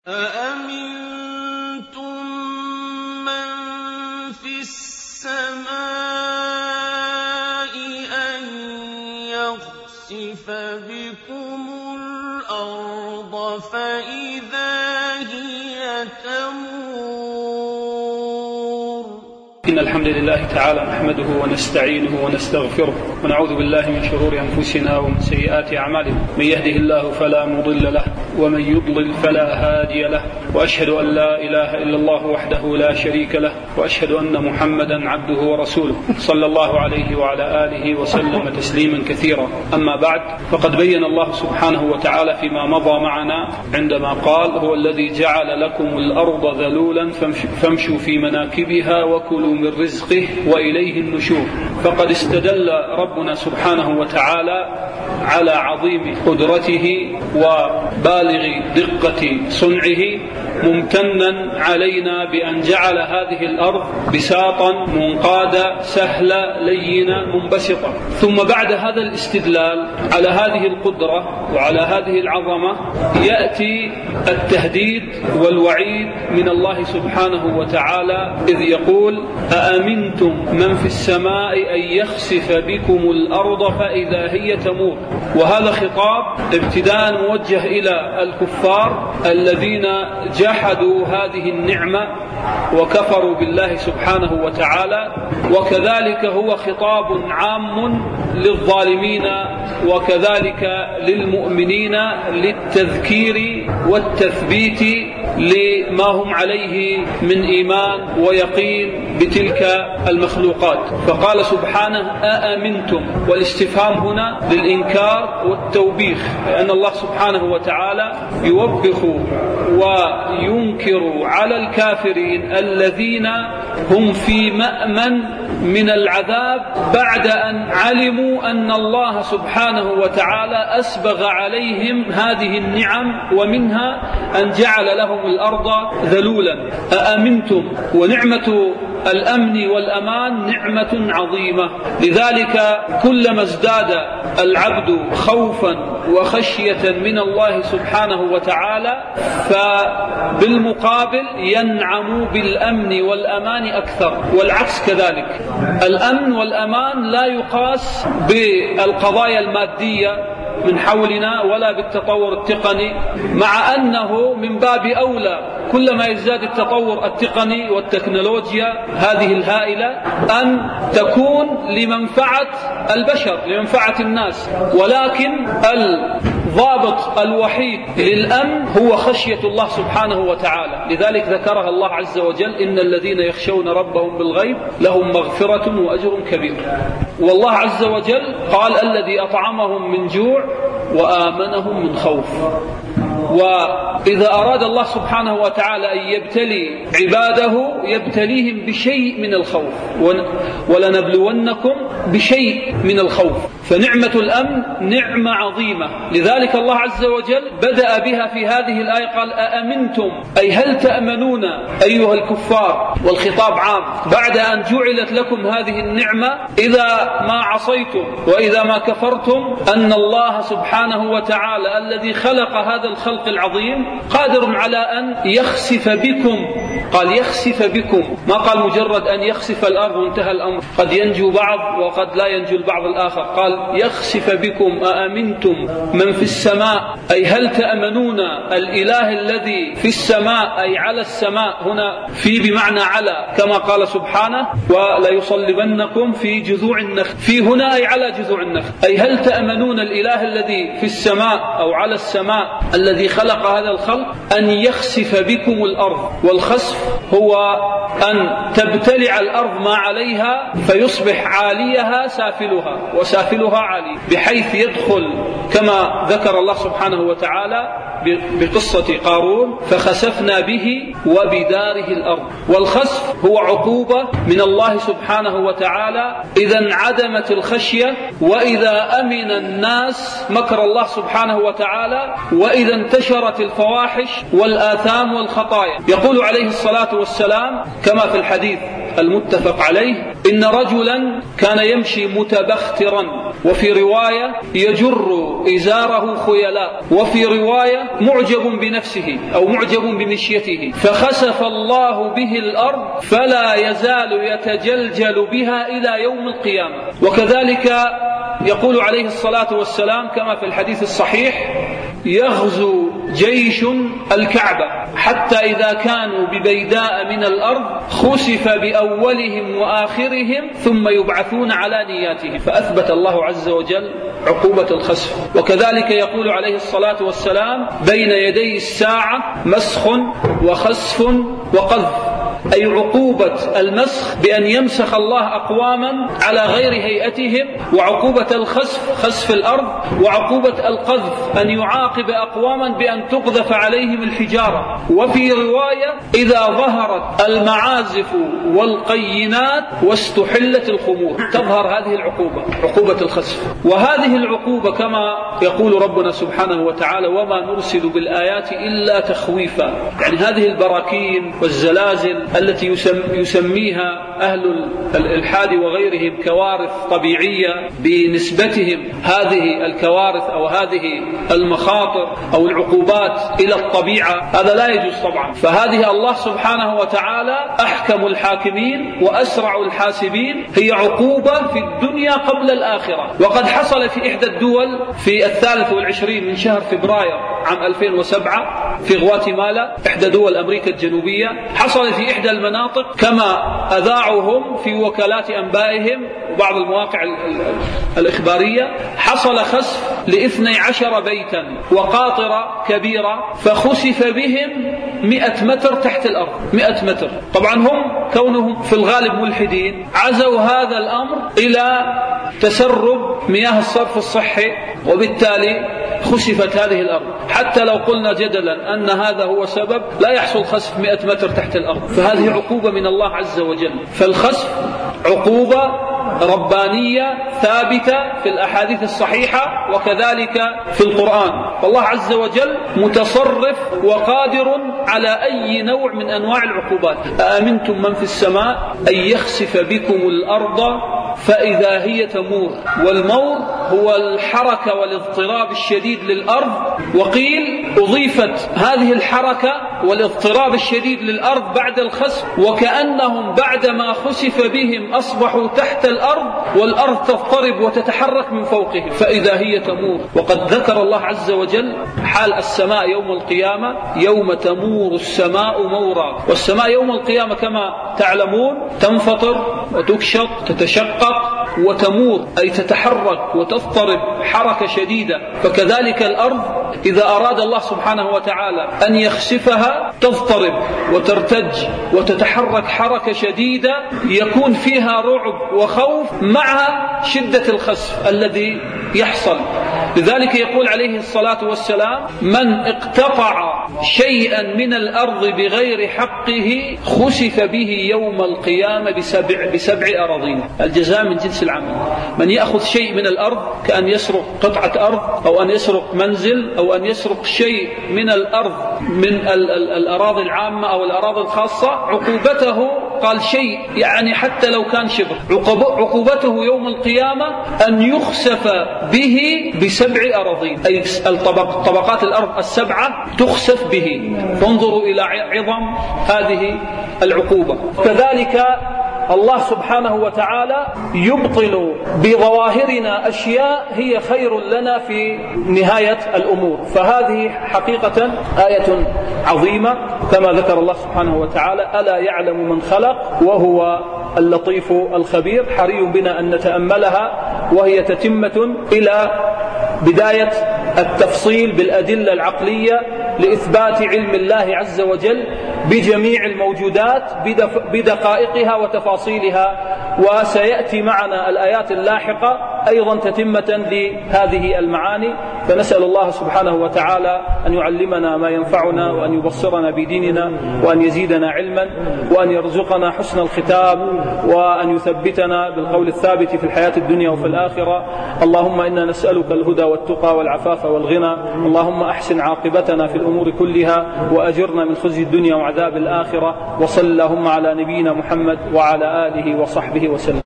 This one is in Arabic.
أَأَمِنتُم مَّن فِي السَّمَاءِ أَن يَخْسِفَ بِكُمُ الْأَرْضَ فَإِذَا هِيَ تَمُورُ. إن الحمد لله تعالى نحمده ونستعينه ونستغفره ونعوذ بالله من شرور أنفسنا ومن سيئات أعمالنا. من يهده الله فلا مضل له ومن يضلل فلا هادي له، وأشهد أن لا إله إلا الله وحده لا شريك له، وأشهد أن محمدا عبده ورسوله صلى الله عليه وعلى آله وسلم تسليما كثيرا. أما بعد، فقد بين الله سبحانه وتعالى فيما مضى معنا عندما قال: هو الذي جعل لكم الأرض ذلولا فامشوا في مناكبها وكلوا من رزقه وإليه النشور. فقد استدل ربنا سبحانه وتعالى على عظيم قدرته وبالغ دقة صنعه، ممتنا علينا بأن جعل هذه الأرض بساطا منقادة سهلة لينة منبسطة. ثم بعد هذا الاستدلال على هذه القدرة وعلى هذه العظمة يأتي التهديد والوعيد من الله سبحانه وتعالى، إذ يقول: أأمنتم من في السماء أن يخسف بكم الأرض فإذا هي تمور. وهذا خطاب ابتداء موجه إلى الكفار الذين جحدوا هذه النعمة وكفروا بالله سبحانه وتعالى، وكذلك هو خطاب عام للظالمين وكذلك للمؤمنين للتذكير والتثبيت لما هم عليه من إيمان ويقين بتلك المخلوقات. فقال سبحانه: أأمنتم، والاستفهام هنا للإنكار والتوبيخ، لأن الله سبحانه وتعالى يوبخ وينكر على الكافرين الذين هم في مأمن من العذاب بعد أن علموا أن الله سبحانه وتعالى أسبغ عليهم هذه النعم، ومنها أن جعل لهم الأرض ذلولا. أأمنتم، ونعمة الأمن والأمان نعمة عظيمة، لذلك كلما ازداد العبد خوفا وخشية من الله سبحانه وتعالى فبالمقابل ينعم بالأمن والأمان أكثر، والعكس كذلك. الأمن والأمان لا يقاس بالقضايا المادية من حولنا ولا بالتطور التقني، مع أنه من باب أولى كلما يزداد التطور التقني والتكنولوجيا هذه الهائلة أن تكون لمنفعة البشر، لمنفعة الناس، ولكن الضابط الوحيد للأمن هو خشية الله سبحانه وتعالى. لذلك ذكرها الله عز وجل: إن الذين يخشون ربهم بالغيب لهم مغفرة وأجر كبير. والله عز وجل قال: الذي أطعمهم من جوع وآمنهم من خوف. وإذا أراد الله سبحانه وتعالى أن يبتلي عباده يبتليهم بشيء من الخوف، ولنبلونكم بشيء من الخوف. فنعمة الأمن نعمة عظيمة، لذلك الله عز وجل بدأ بها في هذه الآية قال: أأمنتم، أي هل تأمنون أيها الكفار، والخطاب عام بعد أن جعلت لكم هذه النعمة إذا ما عصيتم وإذا ما كفرتم أن الله سبحانه وتعالى الذي خلق هذا الخلق العظيم قادر على أن يخسف بكم. قال يخسف بكم، ما قال مجرد أن يخسف الأرض وانتهى الأمر، قد ينجو بعض وقد لا ينجو البعض الآخر. قال يخسف بكم. أأمنتم من في السماء، أي هل تأمنون الإله الذي في السماء، أي على السماء، هنا في بمعنى على، كما قال سبحانه: ولا يصلبنكم في جذوع النخل، في هنا أي على جذوع النخل. أي هل تأمنون الإله الذي في السماء أو على السماء الذي خلق هذا الخلق أن يخسف بكم الأرض. والخسف هو أن تبتلع الأرض ما عليها فيصبح عاليها سافلها وسافلها عالي، بحيث يدخل كما ذكر الله سبحانه وتعالى بقصة قارون: فخسفنا به وبداره الأرض. والخسف هو عقوبة من الله سبحانه وتعالى إذا انعدمت الخشية، وإذا أمن الناس مكر الله سبحانه وتعالى، وإذا انتشرت الفواحش والآثام والخطايا. يقول عليه الصلاة والسلام كما في الحديث المتفق عليه: إن رجلا كان يمشي متبخترا، وفي رواية يجر إزاره خيلاء، وفي رواية معجب بنفسه أو معجب بمشيته، فخسف الله به الأرض فلا يزال يتجلجل بها إلى يوم القيامة. وكذلك يقول عليه الصلاة والسلام كما في الحديث الصحيح: يغزو جيش الكعبة حتى إذا كانوا ببيداء من الأرض خسف بأولهم وآخرهم ثم يبعثون على نياتهم، فأثبت الله عز وجل عقوبة الخسف. وكذلك يقول عليه الصلاة والسلام: بين يدي الساعة مسخ وخسف وقذف، أي عقوبة المسخ بأن يمسخ الله أقواما على غير هيئتهم، وعقوبة الخسف خسف الأرض، وعقوبة القذف أن يعاقب أقواما بأن تقذف عليهم الحجارة. وفي رواية: إذا ظهرت المعازف والقينات واستحلت الخمور، تظهر هذه العقوبة، عقوبة الخسف. وهذه العقوبة كما يقول ربنا سبحانه وتعالى: وما نرسل بالآيات إلا تخويفا، يعني هذه البراكين والزلازل التي يسميها أهل الإلحاد وغيرهم كوارث طبيعية بنسبتهم هذه الكوارث أو هذه المخاطر أو العقوبات إلى الطبيعة، هذا لا يجوز طبعا. فهذه الله سبحانه وتعالى أحكم الحاكمين وأسرع الحاسبين، هي عقوبة في الدنيا قبل الآخرة. وقد حصل في إحدى الدول في 23 من شهر فبراير عام 2007 في غواتيمالا، إحدى دول أمريكا الجنوبية، حصل في إحدى المناطق كما أذاعوهم في وكالات أنبائهم وبعض المواقع الإخبارية، حصل خسف ل12 بيتا وقاطرة كبيرة، فخسف بهم 100 متر تحت الأرض، 100 متر. طبعا هم كونهم في الغالب ملحدين عزوا هذا الأمر إلى تسرب مياه الصرف الصحي، وبالتالي خسفت هذه الأرض. حتى لو قلنا جدلا أن هذا هو سبب، لا يحصل خسف 100 متر تحت الأرض، فهذه عقوبة من الله عز وجل. فالخسف عقوبة ربانية ثابتة في الأحاديث الصحيحة وكذلك في القرآن، والله عز وجل متصرف وقادر على أي نوع من أنواع العقوبات. أأمنتم من في السماء أن يخسف بكم الأرض فإذا هي تمور، والمور هو الحركة والاضطراب الشديد للأرض. وقيل أضيفت هذه الحركة والاضطراب الشديد للأرض بعد الخسف، وكأنهم بعدما خسف بهم أصبحوا تحت الأرض والأرض تضطرب وتتحرك من فوقهم فإذا هي تمور. وقد ذكر الله عز وجل حال السماء يوم القيامة: يوم تمور السماء مورا. والسماء يوم القيامة كما تعلمون تنفطر وتكشط، تتشقق وتمور، أي تتحرك وتضطرب حركة شديدة. فكذلك الأرض إذا أراد الله سبحانه وتعالى أن يخسفها تضطرب وترتج وتتحرك حركة شديدة يكون فيها رعب وخوف مع شدة الخسف الذي يحصل. لذلك يقول عليه الصلاة والسلام: من اقتطع شيئا من الأرض بغير حقه خسف به يوم القيامة بسبع أراضين. الجزاء من جنس العمل. من يأخذ شيء من الأرض كأن يسرق قطعة أرض أو أن يسرق منزل أو أن يسرق شيء من الأرض من الأراضي العامة أو الأراضي الخاصة، عقوبته قال شيء يعني حتى لو كان شبر، عقوبته يوم القيامة أن يخسف به ب7 أراضين، أي طبقات الأرض ال7 تخسف به. فانظروا إلى عظم هذه العقوبة. كذلك الله سبحانه وتعالى يبطل بظواهرنا أشياء هي خير لنا في نهاية الأمور. فهذه حقيقة آية عظيمة كما ذكر الله سبحانه وتعالى: ألا يعلم من خلق وهو اللطيف الخبير. حري بنا أن نتأملها، وهي تتمة إلى بداية التفصيل بالأدلة العقلية لإثبات علم الله عز وجل بجميع الموجودات بدقائقها وتفاصيلها. وسيأتي معنا الآيات اللاحقة أيضا تتمة لهذه المعاني. فنسأل الله سبحانه وتعالى أن يعلمنا ما ينفعنا، وأن يبصرنا بديننا، وأن يزيدنا علما، وأن يرزقنا حسن الختام، وأن يثبتنا بالقول الثابت في الحياة الدنيا وفي الآخرة. اللهم إنا نسألك الهدى والتقى والعفاف والغنى. اللهم أحسن عاقبتنا في الأمور كلها، وأجرنا من خزي الدنيا وعذاب الآخرة. وصل اللهم على نبينا محمد وعلى آله وصحبه وسلم.